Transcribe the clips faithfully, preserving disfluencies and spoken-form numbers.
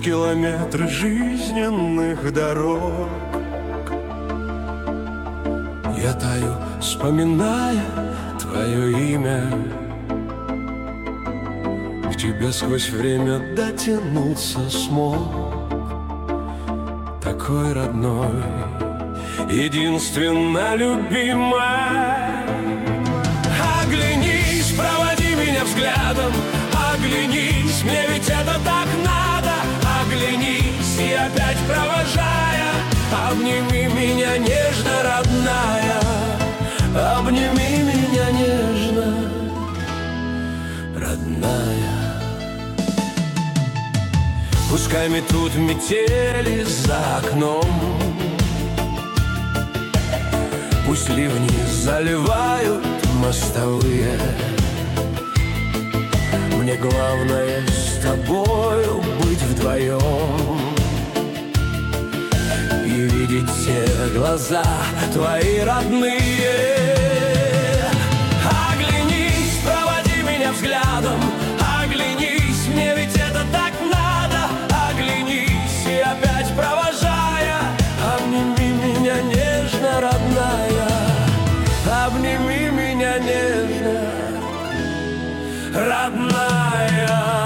километры жизненных дорог. Я таю, вспоминая твое имя. К тебе сквозь время дотянуться смог. Такой родной, единственно любимая. Оглянись, проводи меня взглядом. Оглянись, мне ведь это так надо. Оглянись, и опять провожая, обними меня нежно, родная. Обними меня нежно, родная. Пускай метут метели за окном, пусть ливни заливают мостовые. Мне главное с тобою быть вдвоем и видеть те глаза твои родные. Оглянись, проводи меня взглядом. Оглянись, мне ведь это так надо. Оглянись, и опять провожая, обними меня нежно, родная. Обними меня нежно, родная.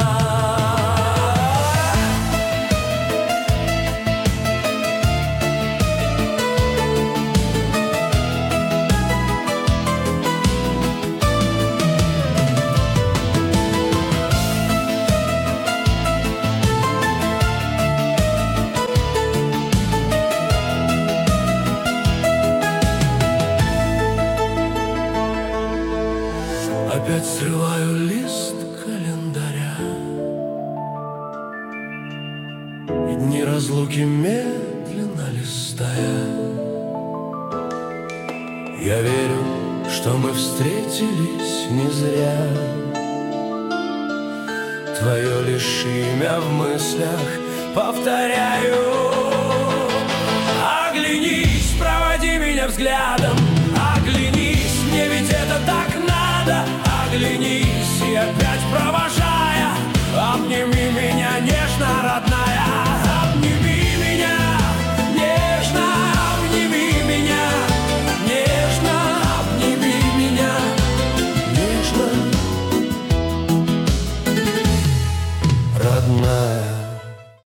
Опять срываю лист календаря, и дни разлуки медленно листая. Я верю, что мы встретились не зря. Твое лишь имя в мыслях повторяю. Оглянись, проводи меня взглядом.